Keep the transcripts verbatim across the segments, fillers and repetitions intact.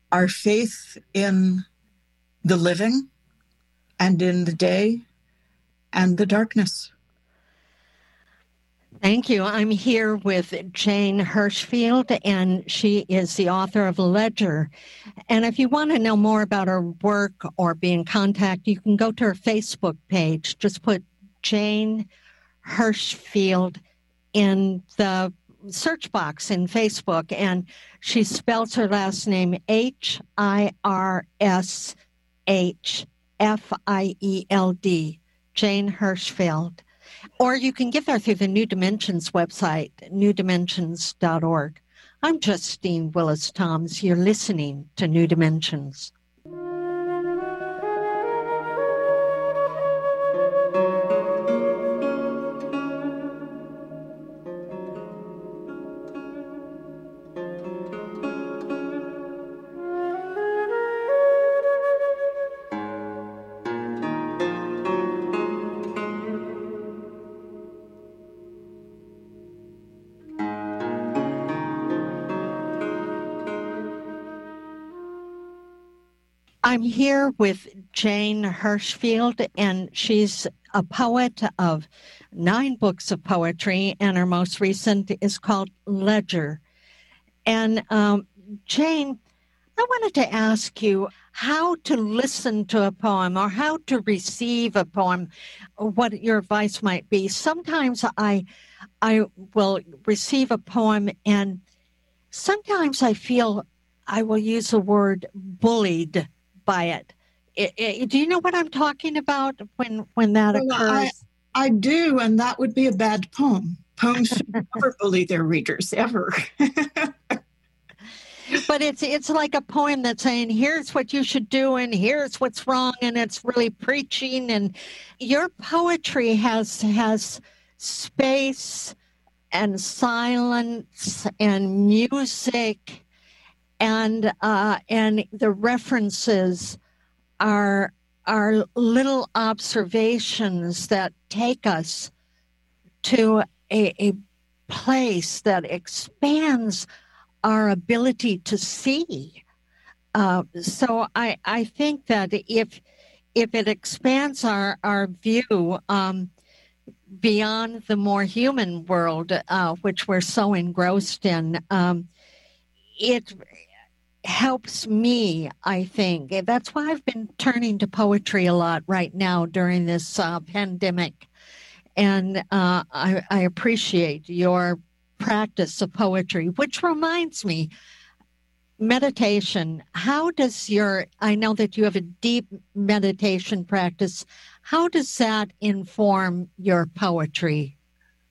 our faith in the living and in the day and the darkness. Thank you. I'm here with Jane Hirshfield, and she is the author of Ledger. And if you want to know more about her work or be in contact, you can go to her Facebook page. Just put Jane Hirshfield in the search box in Facebook, and she spells her last name H I R S H F I E L D, Jane Hirshfield. Or you can get there through the New Dimensions website, new dimensions dot org. I'm Justine Willis-Toms. You're listening to New Dimensions. I'm here with Jane Hirshfield, and she's a poet of nine books of poetry, and her most recent is called Ledger. And um, Jane, I wanted to ask you how to listen to a poem or how to receive a poem, what your advice might be. Sometimes I, I will receive a poem, and sometimes I feel I will use the word bullied by it. It, it. Do you know what I'm talking about when when that well, occurs? I, I do, and that would be a bad poem. Poems should never bully their readers, ever. But it's it's like a poem that's saying, here's what you should do, and here's what's wrong, and it's really preaching. And your poetry has has space and silence and music. And uh, and the references are are little observations that take us to a, a place that expands our ability to see. Uh, so I, I think that if if it expands our our view um, beyond the more human world, uh, which we're so engrossed in, um, it helps me, I think. That's why I've been turning to poetry a lot right now during this uh, pandemic. And uh, I, I appreciate your practice of poetry, which reminds me, meditation. How does your, I know that you have a deep meditation practice. How does that inform your poetry?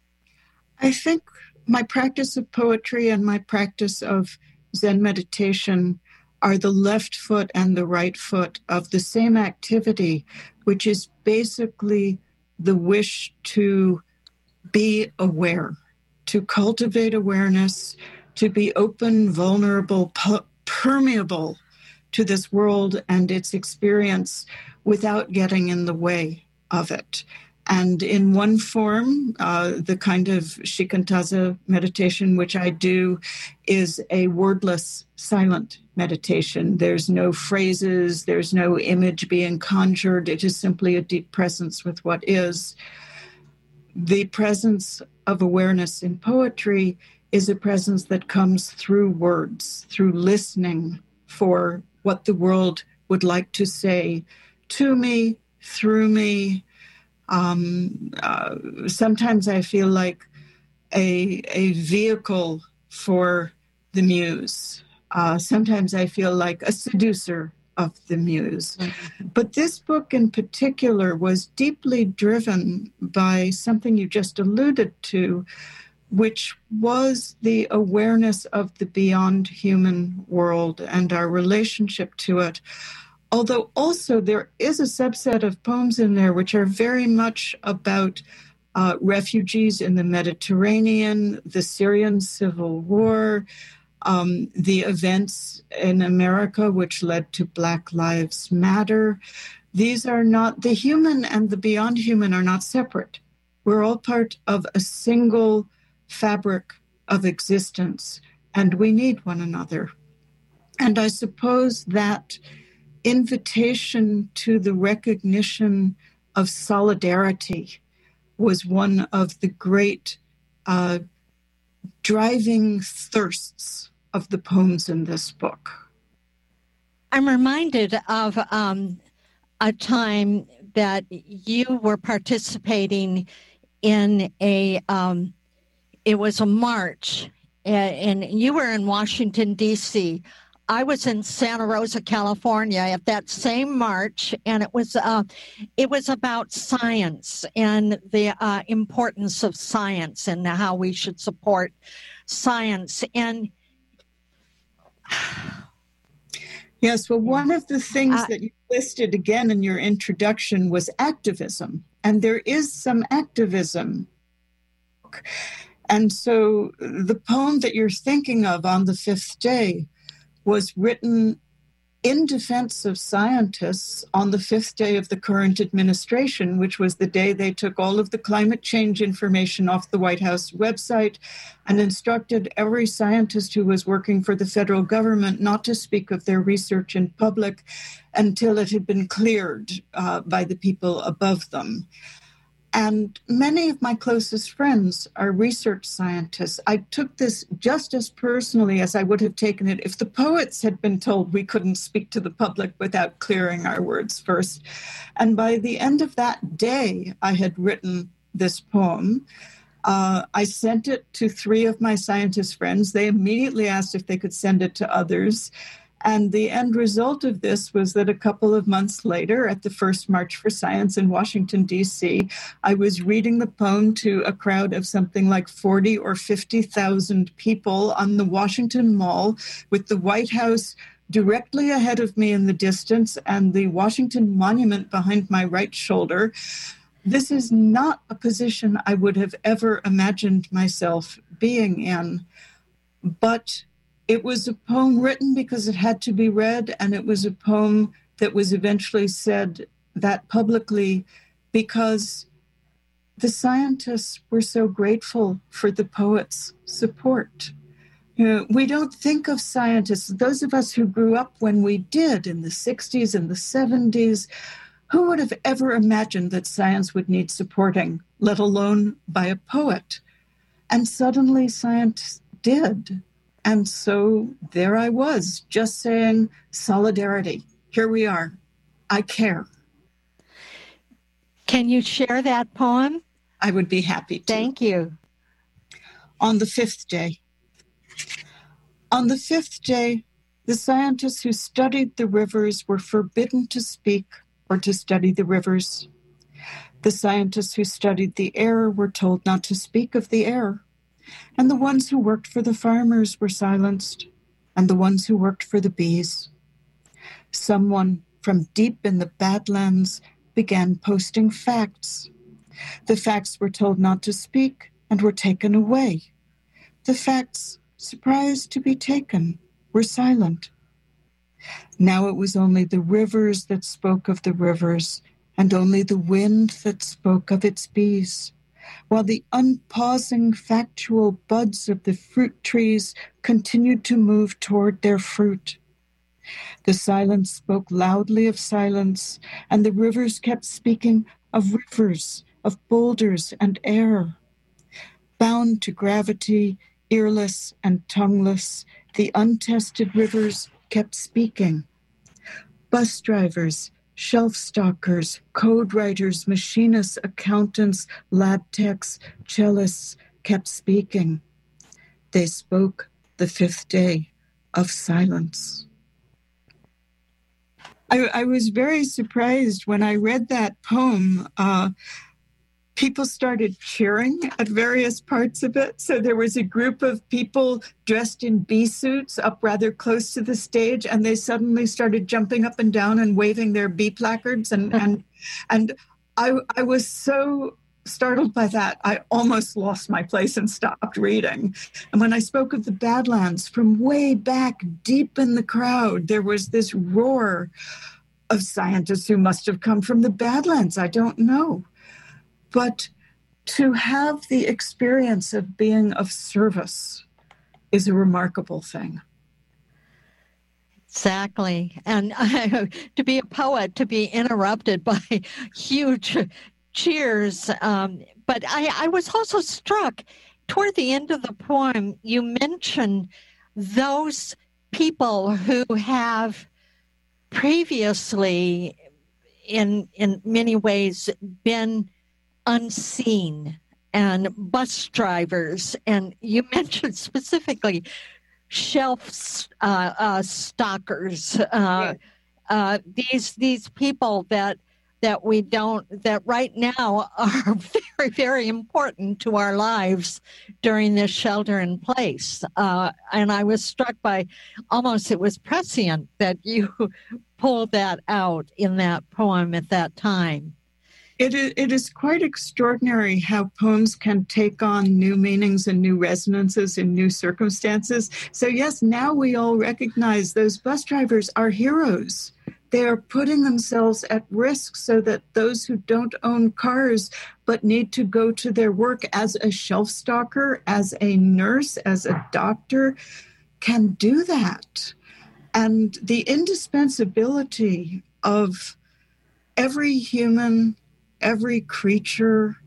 I think my practice of poetry and my practice of Zen meditation are the left foot and the right foot of the same activity, which is basically the wish to be aware, to cultivate awareness, to be open, vulnerable, pu- permeable to this world and its experience without getting in the way of it. And in one form, uh, the kind of shikantaza meditation, which I do, is a wordless, silent meditation. There's no phrases, there's no image being conjured. It is simply a deep presence with what is. The presence of awareness in poetry is a presence that comes through words, through listening for what the world would like to say to me, through me. Um, uh, sometimes I feel like a, a vehicle for the muse. Uh, sometimes I feel like a seducer of the muse. Mm-hmm. But this book in particular was deeply driven by something you just alluded to, which was the awareness of the beyond human world and our relationship to it. Although also there is a subset of poems in there which are very much about uh, refugees in the Mediterranean, the Syrian civil war, um, the events in America which led to Black Lives Matter. These are not, the human and the beyond human are not separate. We're all part of a single fabric of existence, and we need one another. And I suppose that invitation to the recognition of solidarity was one of the great uh, driving thirsts of the poems in this book. I'm reminded of um, a time that you were participating in a, um, it was a march, and you were in Washington, D C I was in Santa Rosa, California at that same march, and it was uh, it was about science and the uh, importance of science and how we should support science. And yes, well, one of the things uh, that you listed again in your introduction was activism, and there is some activism. And so the poem that you're thinking of, On the Fifth Day, was written in defense of scientists on the fifth day of the current administration, which was the day they took all of the climate change information off the White House website and instructed every scientist who was working for the federal government not to speak of their research in public until it had been cleared uh, by the people above them. And many of my closest friends are research scientists. I took this just as personally as I would have taken it if the poets had been told we couldn't speak to the public without clearing our words first. And by the end of that day, I had written this poem. Uh, I sent it to three of my scientist friends. They immediately asked if they could send it to others. And the end result of this was that a couple of months later, at the first March for Science in Washington, D C, I was reading the poem to a crowd of something like forty or fifty thousand people on the Washington Mall, with the White House directly ahead of me in the distance and the Washington Monument behind my right shoulder. This is not a position I would have ever imagined myself being in, but it was a poem written because it had to be read, and it was a poem that was eventually said that publicly because the scientists were so grateful for the poets' support. You know, we don't think of scientists, those of us who grew up when we did in the sixties and the seventies, who would have ever imagined that science would need supporting, let alone by a poet? And suddenly science did. And so there I was, just saying, solidarity. Here we are. I care. Can you share that poem? I would be happy to. Thank you. On the fifth day. On the fifth day, the scientists who studied the rivers were forbidden to speak or to study the rivers. The scientists who studied the air were told not to speak of the air. And the ones who worked for the farmers were silenced, and the ones who worked for the bees. Someone from deep in the Badlands began posting facts. The facts were told not to speak and were taken away. The facts, surprised to be taken, were silent. Now it was only the rivers that spoke of the rivers, and only the wind that spoke of its bees, while the unpausing factual buds of the fruit trees continued to move toward their fruit. The silence spoke loudly of silence, and the rivers kept speaking of rivers, of boulders and air. Bound to gravity, earless and tongueless, the untested rivers kept speaking. Bus drivers, shelf stockers, code writers, machinists, accountants, lab techs, cellists kept speaking. They spoke the fifth day of silence. I, I was very surprised when I read that poem. Uh, people started cheering at various parts of it. So there was a group of people dressed in bee suits up rather close to the stage, and they suddenly started jumping up and down and waving their bee placards. And and and I I was so startled by that, I almost lost my place and stopped reading. And when I spoke of the Badlands, from way back deep in the crowd, there was this roar of scientists who must have come from the Badlands. I don't know. But to have the experience of being of service is a remarkable thing. Exactly. And uh, to be a poet, to be interrupted by huge cheers. Um, but I, I was also struck toward the end of the poem, you mention those people who have previously, in in many ways, been unseen, and bus drivers. And you mentioned specifically shelf uh, uh, stalkers. Uh, Yeah. uh, these these people that that we don't that right now are very very important to our lives during this shelter in place. Uh, and I was struck by almost it was prescient that you pulled that out in that poem at that time. It is, it is quite extraordinary how poems can take on new meanings and new resonances in new circumstances. So yes, now we all recognize those bus drivers are heroes. They are putting themselves at risk so that those who don't own cars but need to go to their work as a shelf stalker, as a nurse, as a doctor, can do that. And the indispensability of every human, every creature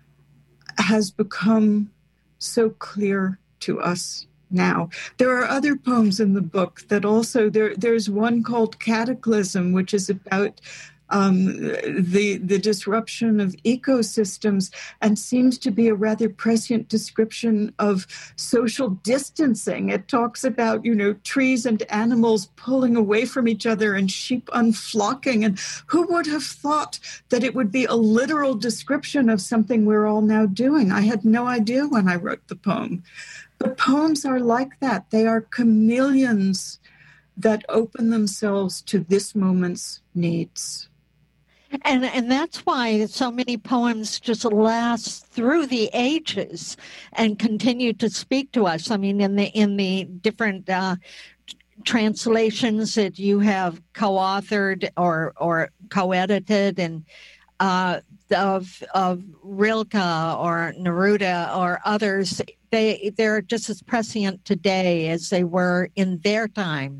has become so clear to us now. There are other poems in the book that also, there, there's one called Cataclysm, which is about um, the, the disruption of ecosystems and seems to be a rather prescient description of social distancing. It talks about, you know, trees and animals pulling away from each other and sheep unflocking. And who would have thought that it would be a literal description of something we're all now doing? I had no idea when I wrote the poem. But poems are like that. They are chameleons that open themselves to this moment's needs. And and that's why so many poems just last through the ages and continue to speak to us. I mean, in the in the different uh, translations that you have co-authored or or co-edited, and uh, of of Rilke or Neruda or others, they they're just as prescient today as they were in their time.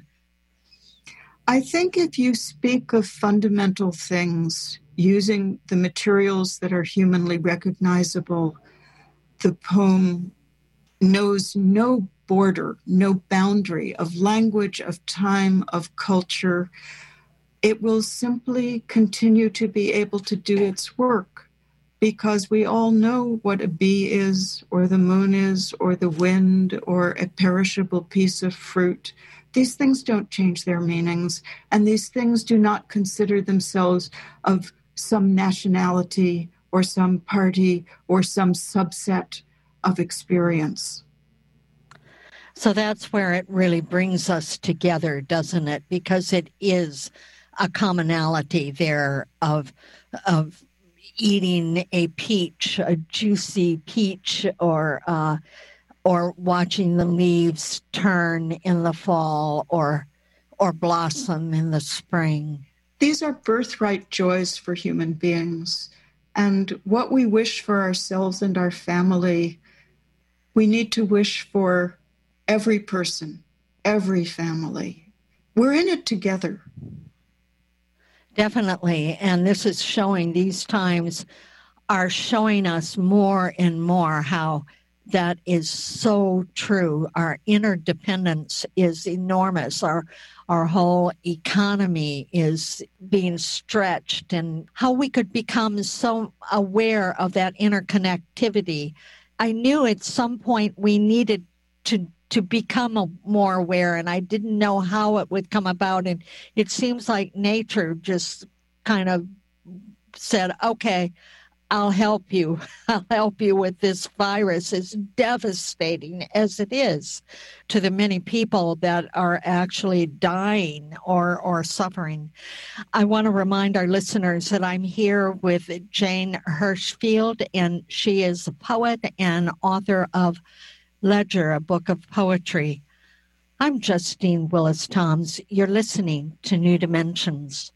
I think if you speak of fundamental things using the materials that are humanly recognizable, the poem knows no border, no boundary of language, of time, of culture. It will simply continue to be able to do its work because we all know what a bee is, or the moon is, or the wind, or a perishable piece of fruit. These things don't change their meanings, and these things do not consider themselves of some nationality or some party or some subset of experience. So that's where it really brings us together, doesn't it? Because it is a commonality there of of eating a peach, a juicy peach, or uh, or watching the leaves turn in the fall or or blossom in the spring. These are birthright joys for human beings. And what we wish for ourselves and our family, we need to wish for every person, every family. We're in it together. Definitely. And this is showing, these times are showing us more and more how that is so true. Our interdependence is enormous. Our our whole economy is being stretched, and how we could become so aware of that interconnectivity. I knew at some point we needed to to become a, more aware, and I didn't know how it would come about. And it seems like nature just kind of said, okay, I'll help you. I'll help you with this virus, as devastating as it is to the many people that are actually dying or, or suffering. I want to remind our listeners that I'm here with Jane Hirshfield, and she is a poet and author of Ledger, a book of poetry. I'm Justine Willis Toms. You're listening to New Dimensions.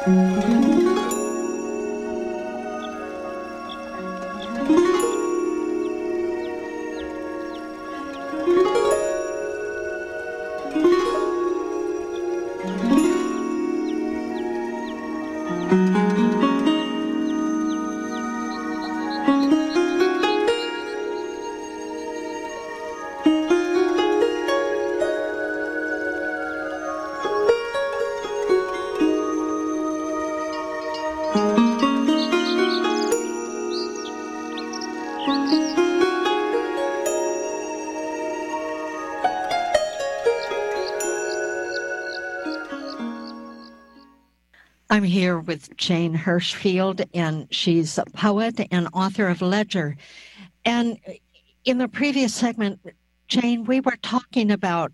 I'm here with Jane Hirshfield, and she's a poet and author of Ledger. And in the previous segment, Jane, we were talking about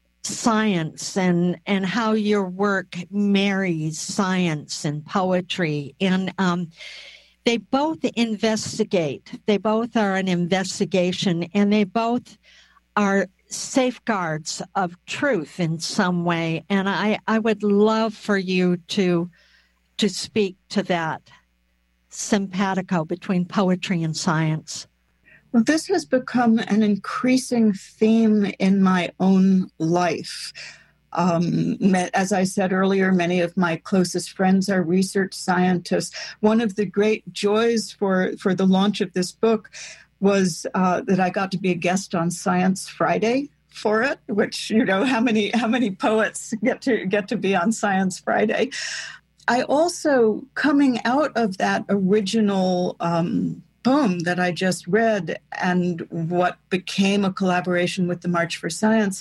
science and, and how your work marries science and poetry. And um, they both investigate. They both are an investigation, and they both are safeguards of truth in some way. And I, I would love for you to to speak to that simpatico between poetry and science. Well, this has become an increasing theme in my own life. Um, as I said earlier, many of my closest friends are research scientists. One of the great joys for, for the launch of this book was uh, that I got to be a guest on Science Friday for it, which, you know, how many how many poets get to get to be on Science Friday. I also, coming out of that original um, poem that I just read and what became a collaboration with the March for Science,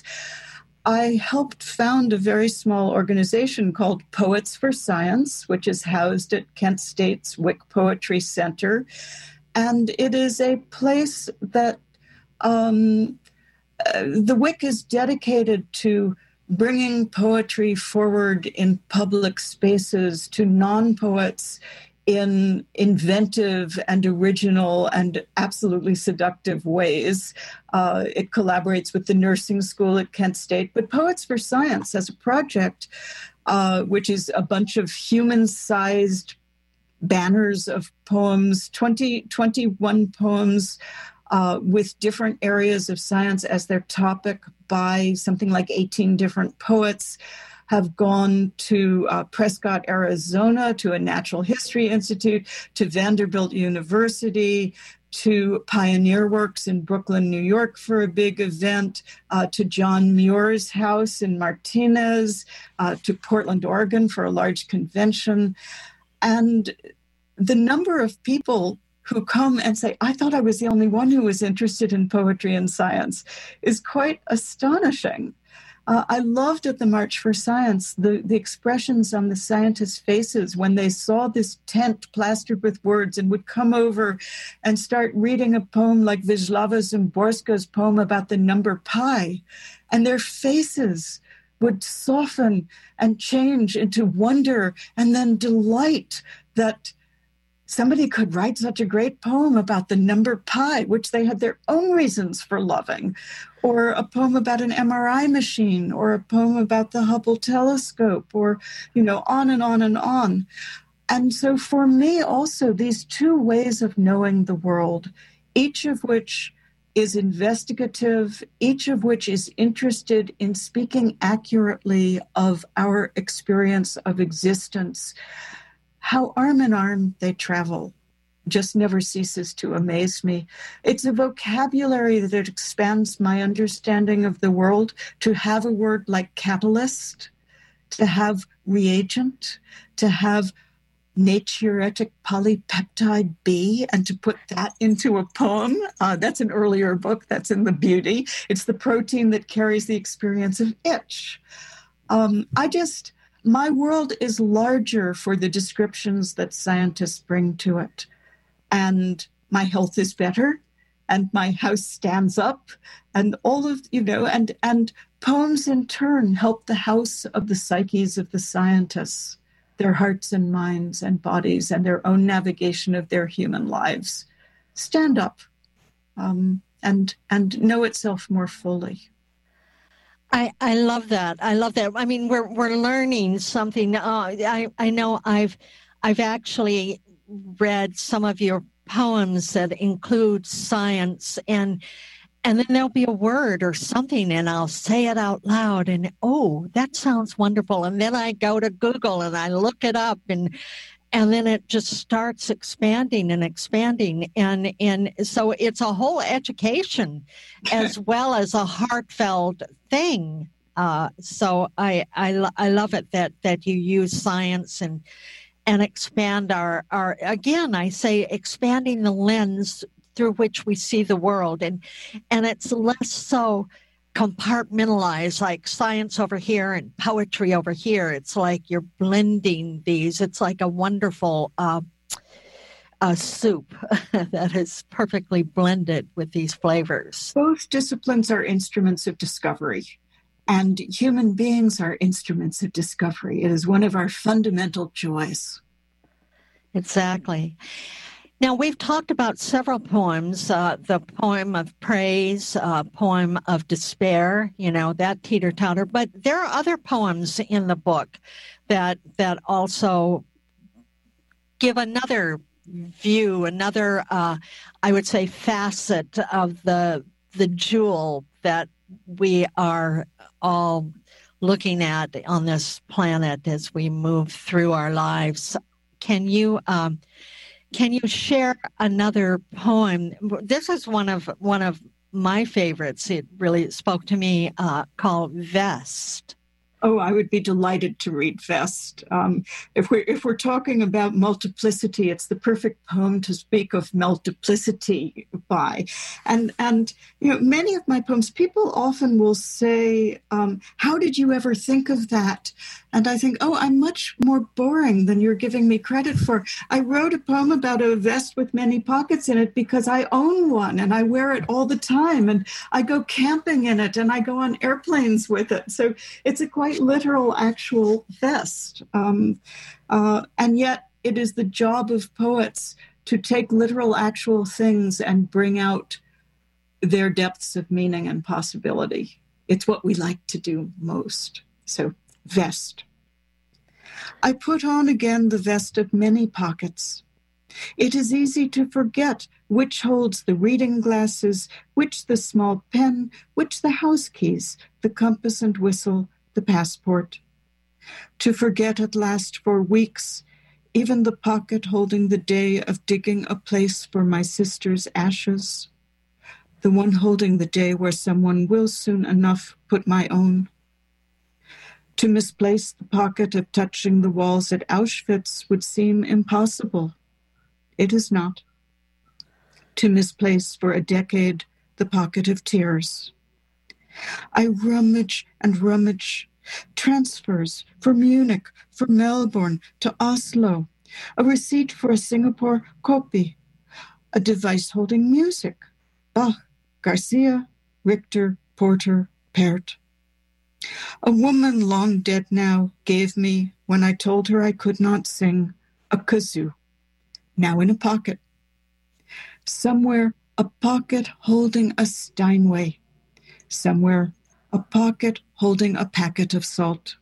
I helped found a very small organization called Poets for Science, which is housed at Kent State's Wick Poetry Center. And it is a place that um, uh, the Wick is dedicated to bringing poetry forward in public spaces to non-poets in inventive and original and absolutely seductive ways. Uh, it collaborates with the nursing school at Kent State, but Poets for Science as a project, uh, which is a bunch of human-sized banners of poems, twenty, twenty-one poems uh, with different areas of science as their topic by something like eighteen different poets, have gone to uh, Prescott, Arizona, to a Natural History Institute, to Vanderbilt University, to Pioneer Works in Brooklyn, New York for a big event, uh, to John Muir's house in Martinez, uh, to Portland, Oregon for a large convention. And the number of people who come and say, I thought I was the only one who was interested in poetry and science, is quite astonishing. Uh, I loved at the March for Science the, the expressions on the scientists' faces when they saw this tent plastered with words and would come over and start reading a poem like Wisława Szymborska's poem about the number pi. And their faces would soften and change into wonder and then delight that somebody could write such a great poem about the number pi, which they had their own reasons for loving, or a poem about an M R I machine, or a poem about the Hubble telescope, or, you know, on and on and on. And so for me also, these two ways of knowing the world, each of which is investigative, each of which is interested in speaking accurately of our experience of existence, how arm in arm they travel just never ceases to amaze me. It's a vocabulary that expands my understanding of the world, to have a word like catalyst, to have reagent, to have natriuretic polypeptide B, and to put that into a poem. Uh, that's an earlier book. That's in The Beauty. It's the protein that carries the experience of itch. Um, I just... My world is larger for the descriptions that scientists bring to it. And my health is better, and my house stands up, and all of, you know, and, and poems in turn help the house of the psyches of the scientists, their hearts and minds and bodies and their own navigation of their human lives stand up um, and, and know itself more fully. I, I love that. I love that. I mean, we're we're learning something. Uh, I I know I've I've actually read some of your poems that include science, and and then there'll be a word or something, and I'll say it out loud, and oh, that sounds wonderful. And then I go to Google and I look it up, and and then it just starts expanding and expanding, and and so it's a whole education as well as a heartfelt thing. Uh, so I, I I love it that that you use science and and expand our our again I say expanding the lens through which we see the world, and and it's less so compartmentalized, like science over here and poetry over here. It's like you're blending these. It's like a wonderful uh, a soup that is perfectly blended with these flavors. Both disciplines are instruments of discovery, and human beings are instruments of discovery. It is one of our fundamental joys. Exactly. Now, we've talked about several poems, uh, the poem of praise, uh, poem of despair, you know, that teeter-totter. But there are other poems in the book that that also give another view, another, uh, I would say, facet of the the jewel that we are all looking at on this planet as we move through our lives. Can you... Um, Can you share another poem? This is one of one of my favorites. It really spoke to me, uh, called Vest. Oh, I would be delighted to read Vest. Um, if we're if we're talking about multiplicity, it's the perfect poem to speak of multiplicity by. And and you know, many of my poems, people often will say, um, "How did you ever think of that?" And I think, oh, I'm much more boring than you're giving me credit for. I wrote a poem about a vest with many pockets in it because I own one and I wear it all the time. And I go camping in it and I go on airplanes with it. So it's a quite literal, actual vest. Um, uh, and yet it is the job of poets to take literal, actual things and bring out their depths of meaning and possibility. It's what we like to do most. So vest. I put on again the vest of many pockets. It is easy to forget which holds the reading glasses, which the small pen, which the house keys, the compass and whistle, the passport. To forget at last for weeks, even the pocket holding the day of digging a place for my sister's ashes, the one holding the day where someone will soon enough put my own. To misplace the pocket of touching the walls at Auschwitz would seem impossible. It is not. To misplace for a decade the pocket of tears. I rummage and rummage. Transfers for Munich, for Melbourne, to Oslo. A receipt for a Singapore copy. A device holding music. Bach, Garcia, Richter, Porter, Pärt. A woman long dead now gave me, when I told her I could not sing, a kazoo, now in a pocket. Somewhere a pocket holding a Steinway. Somewhere a pocket holding a packet of salt.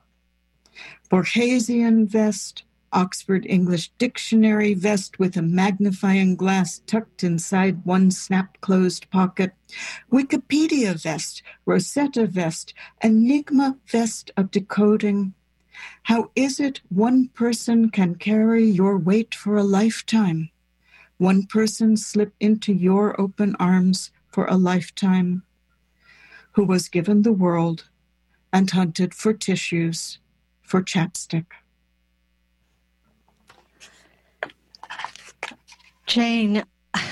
Borgesian vest, Oxford English Dictionary vest with a magnifying glass tucked inside one snap-closed pocket, Wikipedia vest, Rosetta vest, Enigma vest of decoding. How is it one person can carry your weight for a lifetime? One person slip into your open arms for a lifetime, who was given the world and hunted for tissues, for chapstick. Jane,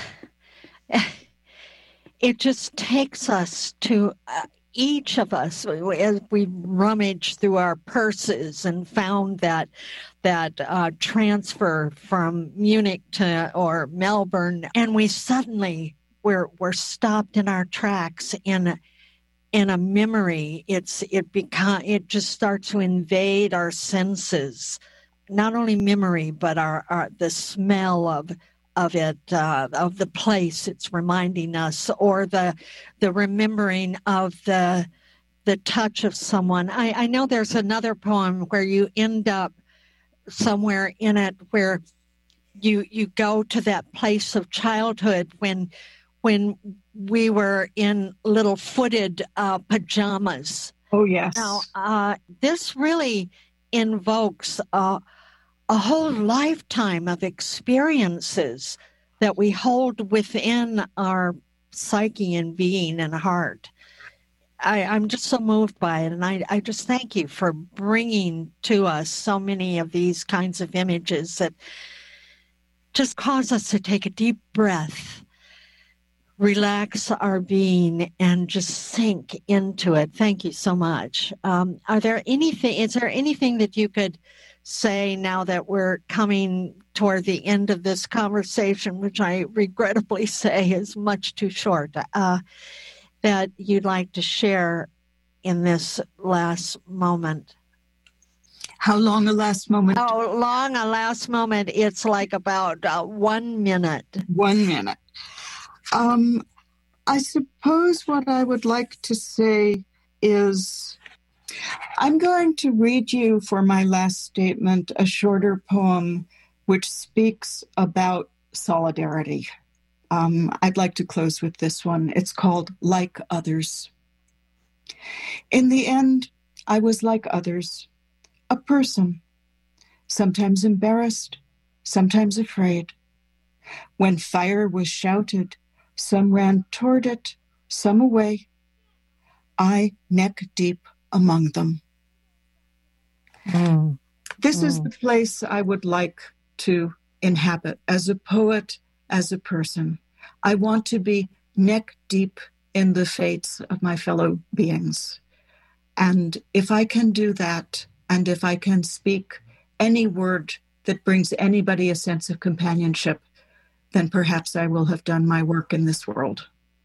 it just takes us to uh, each of us as we rummage through our purses and found that that uh, transfer from Munich to or Melbourne, and we suddenly we're we're stopped in our tracks in in a memory. It's it become it just starts to invade our senses, not only memory but our, our the smell of. of it, uh, of the place it's reminding us, or the the remembering of the the touch of someone. I, I know there's another poem where you end up somewhere in it where you you go to that place of childhood when when we were in little footed uh, pajamas. Oh, yes. Now, uh, this really invokes uh, a whole lifetime of experiences that we hold within our psyche and being and heart. I, I'm just so moved by it, and I, I just thank you for bringing to us so many of these kinds of images that just cause us to take a deep breath, relax our being, and just sink into it. Thank you so much. Um, are there anything, is there anything that you could say now that we're coming toward the end of this conversation, which I regrettably say is much too short, uh, that you'd like to share in this last moment? How long a last moment? How long a last moment? It's like about uh, one minute. One minute. Um, I suppose what I would like to say is I'm going to read you for my last statement a shorter poem which speaks about solidarity. Um, I'd like to close with this one. It's called Like Others. In the end, I was like others, a person, sometimes embarrassed, sometimes afraid. When fire was shouted, some ran toward it, some away. I neck deep among them. Mm. This mm. is the place I would like to inhabit as a poet, as a person. I want to be neck deep in the fates of my fellow beings. And if I can do that, and if I can speak any word that brings anybody a sense of companionship, then perhaps I will have done my work in this world.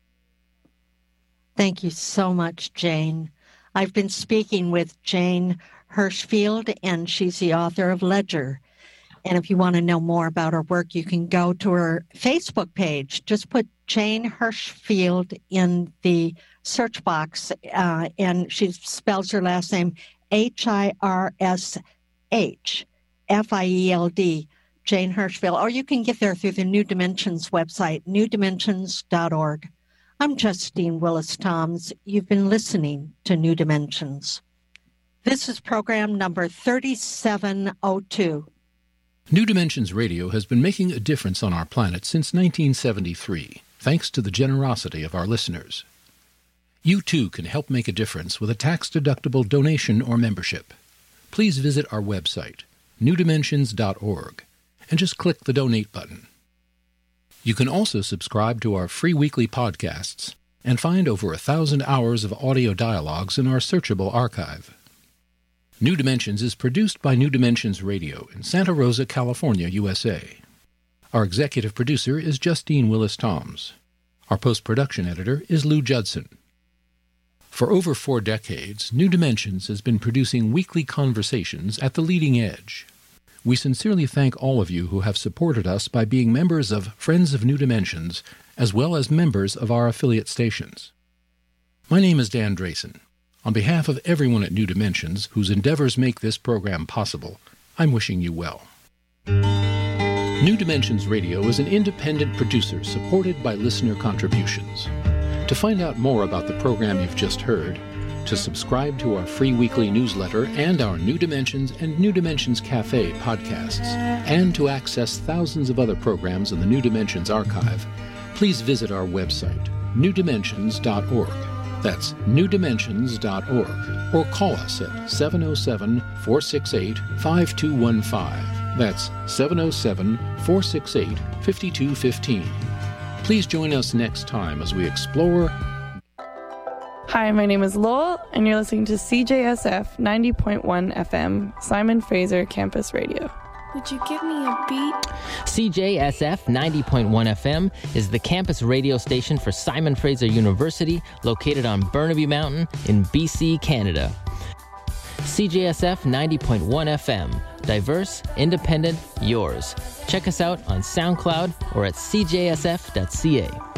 Thank you so much, Jane. I've been speaking with Jane Hirshfield, and she's the author of Ledger. And if you want to know more about her work, you can go to her Facebook page. Just put Jane Hirshfield in the search box, uh, and she spells her last name H I R S H F I E L D, Jane Hirshfield. Or you can get there through the New Dimensions website, new dimensions dot org. I'm Justine Willis Toms. You've been listening to New Dimensions. This is program number thirty-seven oh two. New Dimensions Radio has been making a difference on our planet since nineteen seventy-three, thanks to the generosity of our listeners. You too can help make a difference with a tax-deductible donation or membership. Please visit our website, new dimensions dot org, and just click the Donate button. You can also subscribe to our free weekly podcasts and find over a thousand hours of audio dialogues in our searchable archive. New Dimensions is produced by New Dimensions Radio in Santa Rosa, California, U S A. Our executive producer is Justine Willis Toms. Our post-production editor is Lou Judson. For over four decades, New Dimensions has been producing weekly conversations at the leading edge. We sincerely thank all of you who have supported us by being members of Friends of New Dimensions, as well as members of our affiliate stations. My name is Dan Drayson. On behalf of everyone at New Dimensions, whose endeavors make this program possible, I'm wishing you well. New Dimensions Radio is an independent producer supported by listener contributions. To find out more about the program you've just heard, to subscribe to our free weekly newsletter and our New Dimensions and New Dimensions Cafe podcasts, and to access thousands of other programs in the New Dimensions archive, please visit our website, new dimensions dot org. That's new dimensions dot org, or call us at seven oh seven, four six eight, five two one five. That's seven oh seven, four six eight, five two one five. Please join us next time as we explore. Hi, my name is Lowell, and you're listening to C J S F ninety point one F M, Simon Fraser Campus Radio. Would you give me a beat? C J S F ninety point one F M is the campus radio station for Simon Fraser University, located on Burnaby Mountain in B C, Canada. C J S F ninety point one F M. Diverse, independent, yours. Check us out on SoundCloud or at c j s f dot c a.